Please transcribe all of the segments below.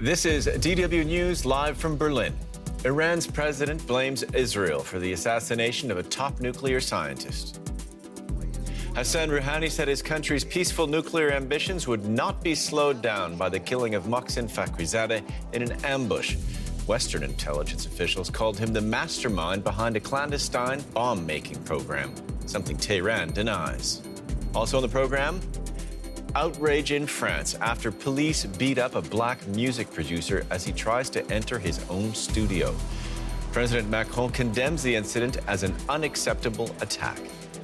This is DW News live from Berlin. Iran's president blames Israel for the assassination of a top nuclear scientist. Hassan Rouhani said his country's peaceful nuclear ambitions would not be slowed down by the killing of Mohsen Fakhrizadeh in an ambush. Western intelligence officials called him the mastermind behind a clandestine bomb-making program, something Tehran denies. Also on the program, outrage in France after police beat up a black music producer as he tries to enter his own studio. President Macron condemns the incident as an unacceptable attack.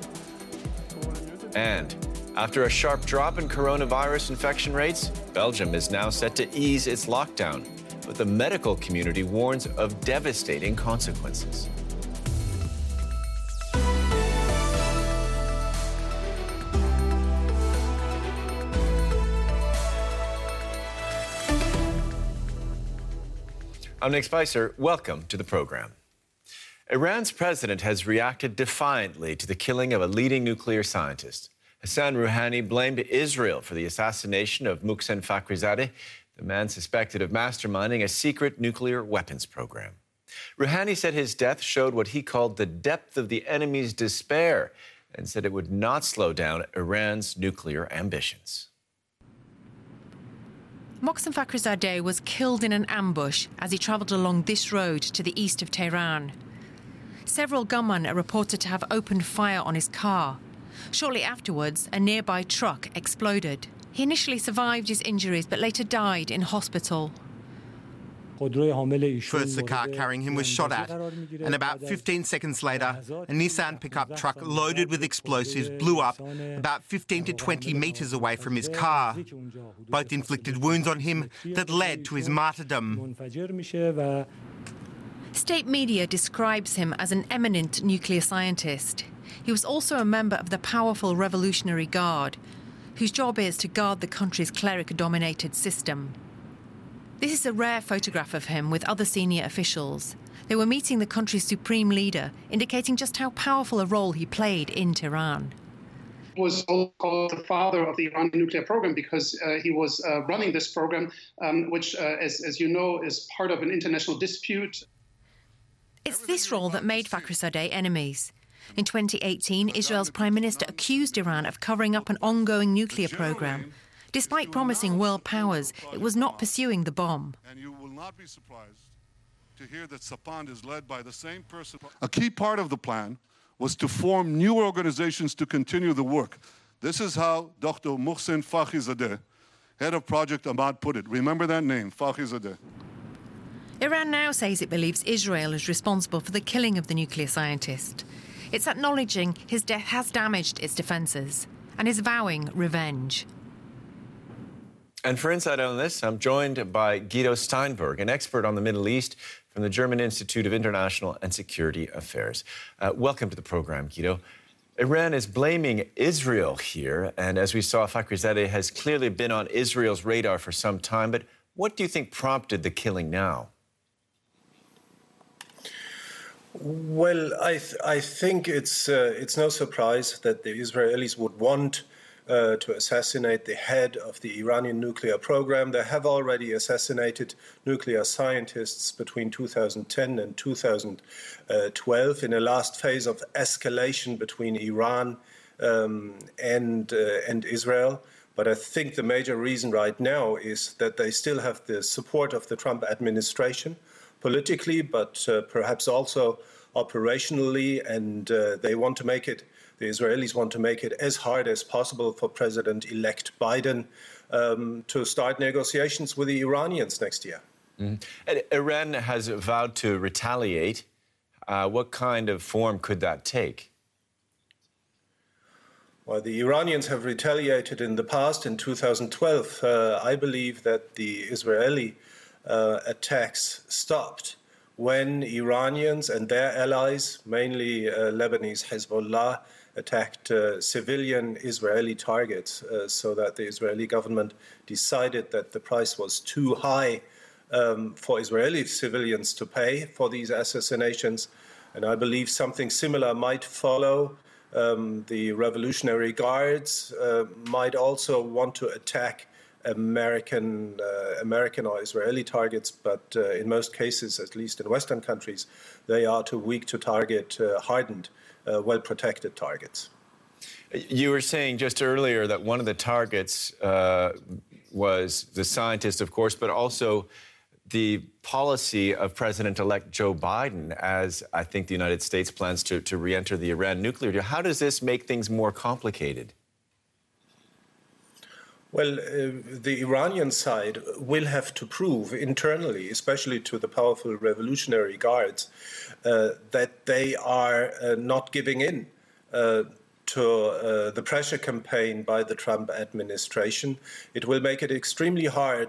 And after a sharp drop in coronavirus infection rates, Belgium is now set to ease its lockdown, but the medical community warns of devastating consequences. I'm Nick Spicer. Welcome to the program. Iran's president has reacted defiantly to the killing of a leading nuclear scientist. Hassan Rouhani blamed Israel for the assassination of Mohsen Fakhrizadeh, the man suspected of masterminding a secret nuclear weapons program. Rouhani said his death showed what he called the depth of the enemy's despair and said it would not slow down Iran's nuclear ambitions. Mohsen Fakhrizadeh was killed in an ambush as he travelled along this road to the east of Tehran. Several gunmen are reported to have opened fire on his car. Shortly afterwards, a nearby truck exploded. He initially survived his injuries but later died in hospital. First, the car carrying him was shot at, and about 15 seconds later, a Nissan pickup truck loaded with explosives blew up about 15 to 20 metres away from his car. Both inflicted wounds on him that led to his martyrdom. State media describes him as an eminent nuclear scientist. He was also a member of the powerful Revolutionary Guard, whose job is to guard the country's cleric-dominated system. This is a rare photograph of him with other senior officials. They were meeting the country's supreme leader, indicating just how powerful a role he played in Tehran. He was also called the father of the Iranian nuclear program because he was running this program, which, as you know, is part of an international dispute. It's this role that made Fakhrizadeh enemies. In 2018, Israel's prime minister accused Iran of covering up an ongoing nuclear program. Despite promising world powers, it was not pursuing the bomb. And you will not be surprised to hear that Sapand is led by the same person. A key part of the plan was to form new organizations to continue the work. This is how Dr. Mohsen Fakhrizadeh, head of Project Ahmad, put it. Remember that name, Fakhrizadeh. Iran now says it believes Israel is responsible for the killing of the nuclear scientist. It's acknowledging his death has damaged its defences and is vowing revenge. And for insight on this, I'm joined by Guido Steinberg, an expert on the Middle East from the German Institute of International and Security Affairs. Welcome to the program, Guido. Iran is blaming Israel here, and as we saw, Fakhrizadeh has clearly been on Israel's radar for some time. But what do you think prompted the killing now? Well, I think it's no surprise that the Israelis would want to assassinate the head of the Iranian nuclear program. They have already assassinated nuclear scientists between 2010 and 2012 in a last phase of escalation between Iran and Israel. But I think the major reason right now is that they still have the support of the Trump administration politically, but perhaps also operationally, and they want to make it. The Israelis want to make it as hard as possible for President-elect Biden to start negotiations with the Iranians next year. Mm-hmm. And Iran has vowed to retaliate. What kind of form could that take? Well, the Iranians have retaliated in the past. In 2012, I believe that the Israeli attacks stopped when Iranians and their allies, mainly Lebanese Hezbollah, attacked civilian Israeli targets so that the Israeli government decided that the price was too high for Israeli civilians to pay for these assassinations. And I believe something similar might follow. The Revolutionary Guards might also want to attack American or Israeli targets, but in most cases, at least in Western countries, they are too weak to target hardened, well-protected targets. You were saying just earlier that one of the targets was the scientist, of course, but also the policy of President-elect Joe Biden, as I think the United States plans to re-enter the Iran nuclear deal. How does this make things more complicated? Well, the Iranian side will have to prove internally, especially to the powerful Revolutionary Guards, that they are not giving in to the pressure campaign by the Trump administration. It will make it extremely hard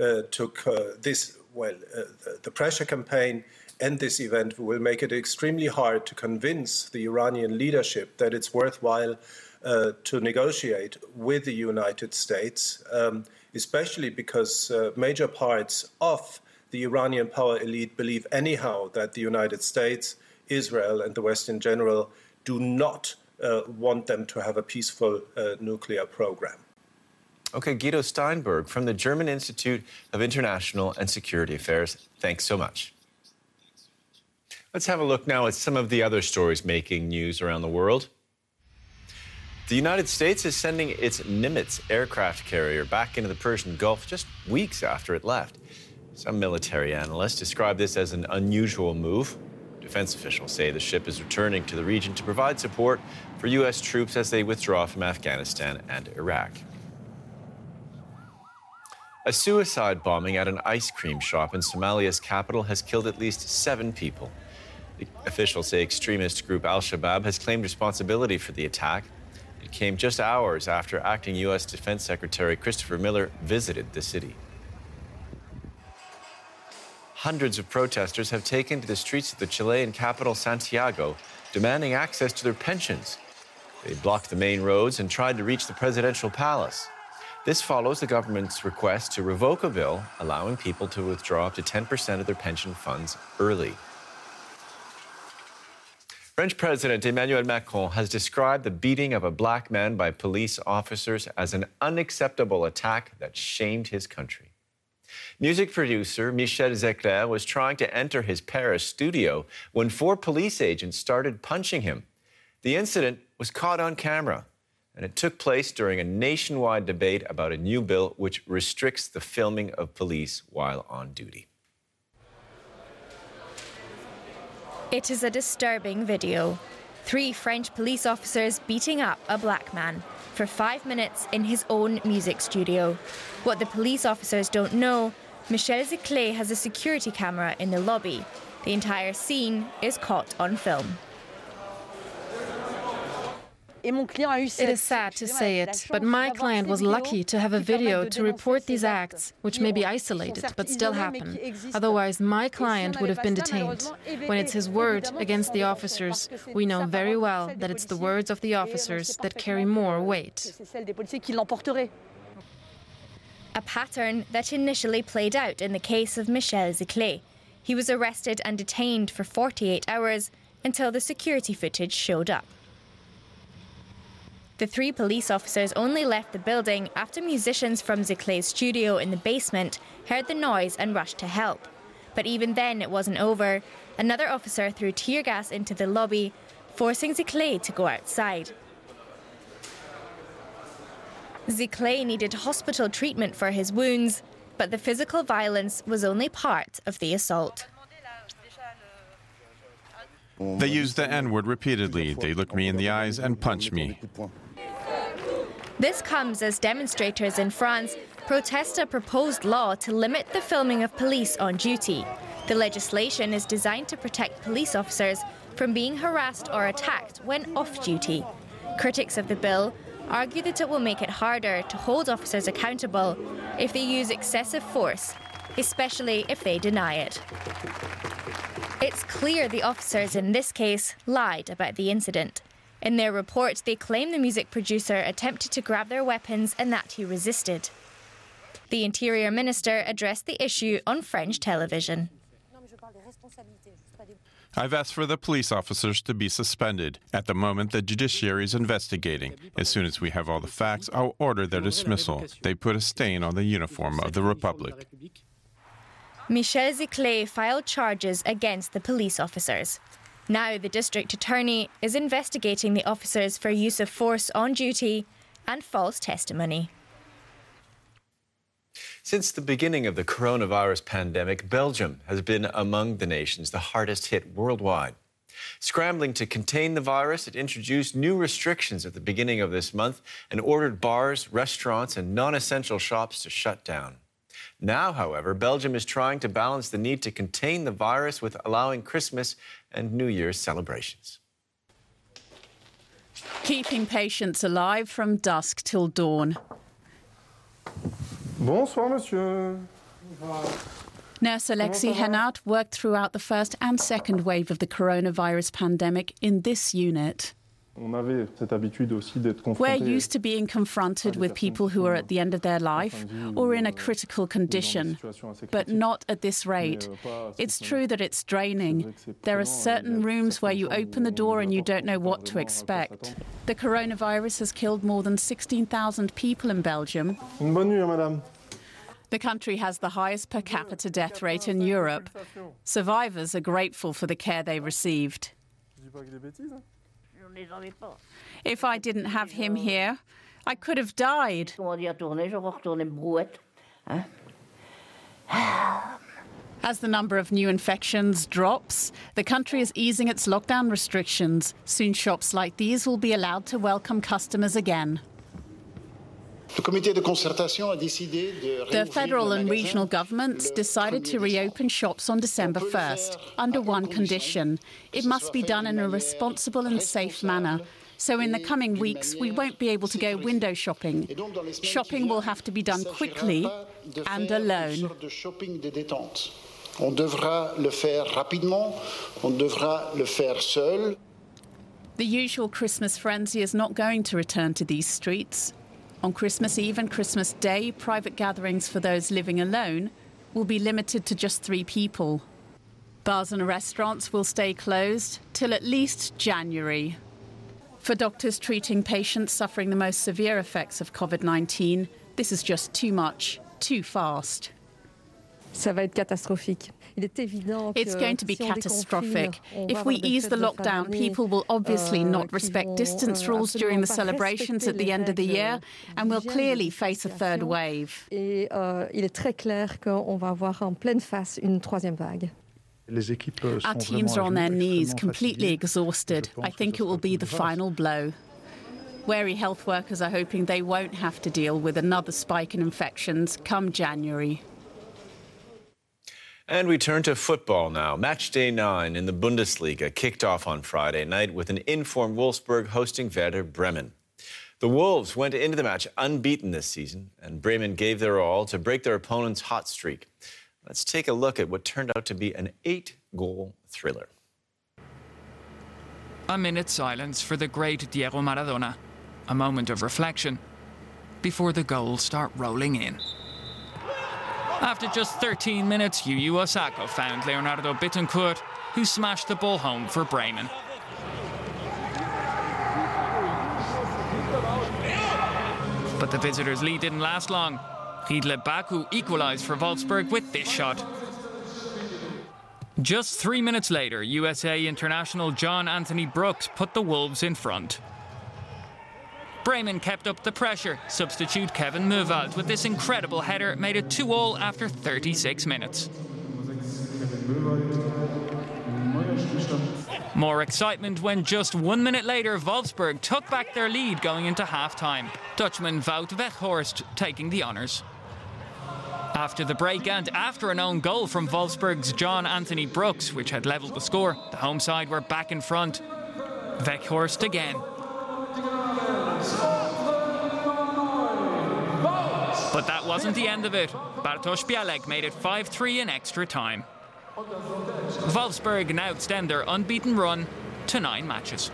the pressure campaign and this event will make it extremely hard to convince the Iranian leadership that it's worthwhile to negotiate with the United States, especially because major parts of the Iranian power elite believe anyhow that the United States, Israel, and the West in general do not want them to have a peaceful nuclear program. Okay, Guido Steinberg from the German Institute of International and Security Affairs, thanks so much. Let's have a look now at some of the other stories making news around the world. The United States is sending its Nimitz aircraft carrier back into the Persian Gulf just weeks after it left. Some military analysts describe this as an unusual move. Defense officials say the ship is returning to the region to provide support for U.S. troops as they withdraw from Afghanistan and Iraq. A suicide bombing at an ice cream shop in Somalia's capital has killed at least 7 people. The officials say extremist group Al-Shabaab has claimed responsibility for the attack. It came just hours after acting U.S. Defense Secretary Christopher Miller visited the city. Hundreds of protesters have taken to the streets of the Chilean capital, Santiago, demanding access to their pensions. They blocked the main roads and tried to reach the presidential palace. This follows the government's request to revoke a bill allowing people to withdraw up to 10% of their pension funds early. French President Emmanuel Macron has described the beating of a black man by police officers as an unacceptable attack that shamed his country. Music producer Michel Zecler was trying to enter his Paris studio when 4 police agents started punching him. The incident was caught on camera, and it took place during a nationwide debate about a new bill which restricts the filming of police while on duty. It is a disturbing video. 3 French police officers beating up a black man for 5 minutes in his own music studio. What the police officers don't know, Michel Zecler has a security camera in the lobby. The entire scene is caught on film. It is sad to say it, but my client was lucky to have a video to report these acts, which may be isolated, but still happen. Otherwise, my client would have been detained. When it's his word against the officers, we know very well that it's the words of the officers that carry more weight. A pattern that initially played out in the case of Michel Zecler. He was arrested and detained for 48 hours until the security footage showed up. The 3 police officers only left the building after musicians from Zecler's studio in the basement heard the noise and rushed to help. But even then it wasn't over. Another officer threw tear gas into the lobby, forcing Zecler to go outside. Zecler needed hospital treatment for his wounds, but the physical violence was only part of the assault. They use the N-word repeatedly. They look me in the eyes and punch me. This comes as demonstrators in France protest a proposed law to limit the filming of police on duty. The legislation is designed to protect police officers from being harassed or attacked when off duty. Critics of the bill argue that it will make it harder to hold officers accountable if they use excessive force, especially if they deny it. It's clear the officers in this case lied about the incident. In their report, they claim the music producer attempted to grab their weapons and that he resisted. The Interior Minister addressed the issue on French television. I've asked for the police officers to be suspended. At the moment, the judiciary is investigating. As soon as we have all the facts, I'll order their dismissal. They put a stain on the uniform of the Republic. Michel Ziclet filed charges against the police officers. Now the district attorney is investigating the officers for use of force on duty and false testimony. Since the beginning of the coronavirus pandemic, Belgium has been among the nations the hardest hit worldwide. Scrambling to contain the virus, it introduced new restrictions at the beginning of this month and ordered bars, restaurants, and non-essential shops to shut down. Now, however, Belgium is trying to balance the need to contain the virus with allowing Christmas and New Year's celebrations. Keeping patients alive from dusk till dawn. Bonsoir, monsieur. Nurse Alexis Henart worked throughout the first and second wave of the coronavirus pandemic in this unit. We're used to being confronted with people who are at the end of their life or in a critical condition, but not at this rate. It's true that it's draining. There are certain rooms where you open the door and you don't know what to expect. The coronavirus has killed more than 16,000 people in Belgium. The country has the highest per capita death rate in Europe. Survivors are grateful for the care they received. If I didn't have him here, I could have died. As the number of new infections drops, the country is easing its lockdown restrictions. Soon shops like these will be allowed to welcome customers again. The federal and regional governments decided to reopen shops on December 1st, under one condition. It must be done in a responsible and safe manner. So in the coming weeks, we won't be able to go window shopping. Shopping will have to be done quickly and alone. On devra le faire rapidement, on devra le faire seul. The usual Christmas frenzy is not going to return to these streets. On Christmas Eve and Christmas Day, private gatherings for those living alone will be limited to just 3 people. Bars and restaurants will stay closed till at least January. For doctors treating patients suffering the most severe effects of COVID-19, this is just too much, too fast. It's going to be catastrophic. If we ease the lockdown, people will obviously not respect distance rules during the celebrations at the end of the year and will clearly face a third wave. Our teams are on their knees, completely exhausted. I think it will be the final blow. Wary health workers are hoping they won't have to deal with another spike in infections come January. And we turn to football now. Match day 9 in the Bundesliga kicked off on Friday night with an informed Wolfsburg hosting Werder Bremen. The Wolves went into the match unbeaten this season, and Bremen gave their all to break their opponent's hot streak. Let's take a look at what turned out to be an 8-goal thriller. A minute's silence for the great Diego Maradona. A moment of reflection before the goals start rolling in. After just 13 minutes, Yu Osako found Leonardo Bittencourt, who smashed the ball home for Bremen. But the visitors' lead didn't last long. Riedle Baku equalised for Wolfsburg with this shot. Just 3 minutes later, USA international John Anthony Brooks put the Wolves in front. Bremen kept up the pressure. Substitute Kevin Möwald with this incredible header made it 2-2 after 36 minutes. More excitement when just 1 minute later Wolfsburg took back their lead going into half-time. Dutchman Wout Weghorst taking the honours. After the break and after an own goal from Wolfsburg's John Anthony Brooks, which had levelled the score, the home side were back in front. Weghorst again. But that wasn't the end of it. Bartosz Białek made it 5-3 in extra time. Wolfsburg now extend their unbeaten run to 9 matches.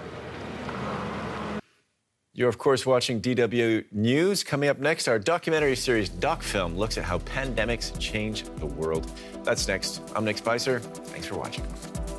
You're, of course, watching DW News. Coming up next, our documentary series DocFilm looks at how pandemics change the world. That's next. I'm Nick Spicer. Thanks for watching.